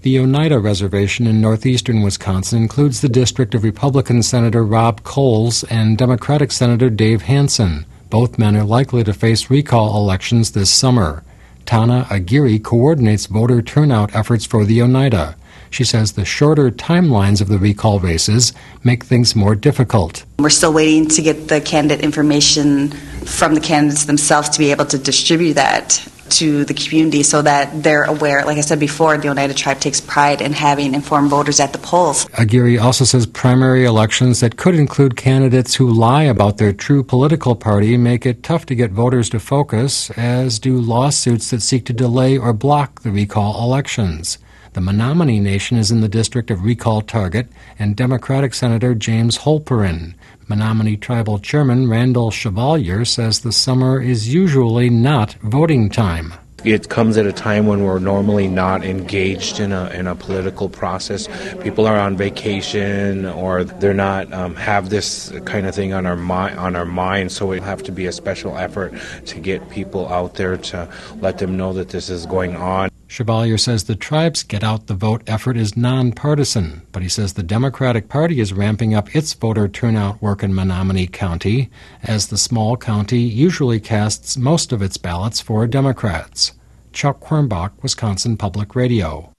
The Oneida Reservation in northeastern Wisconsin includes the district of Republican Senator Rob Coles and Democratic Senator Dave Hansen. Both men are likely to face recall elections this summer. Tana Aguirre coordinates voter turnout efforts for the Oneida. She says the shorter timelines of the recall races make things more difficult. We're still waiting to get the candidate information from the candidates themselves to be able to distribute that to the community so that they're aware. Like I said before, the Oneida tribe takes pride in having informed voters at the polls. Aguirre also says primary elections that could include candidates who lie about their true political party make it tough to get voters to focus, as do lawsuits that seek to delay or block the recall elections. The Menominee Nation is in the district of recall target, and Democratic Senator James Holperin. Menominee Tribal Chairman Randall Chevalier says the summer is usually not voting time. It comes at a time when we're normally not engaged in a political process. People are on vacation, or they're not have this kind of thing on our mind. So it have to be a special effort to get people out there to let them know that this is going on. Chevalier says the tribe's Get Out the Vote effort is nonpartisan, but he says the Democratic Party is ramping up its voter turnout work in Menominee County, as the small county usually casts most of its ballots for Democrats. Chuck Quirmbach, Wisconsin Public Radio.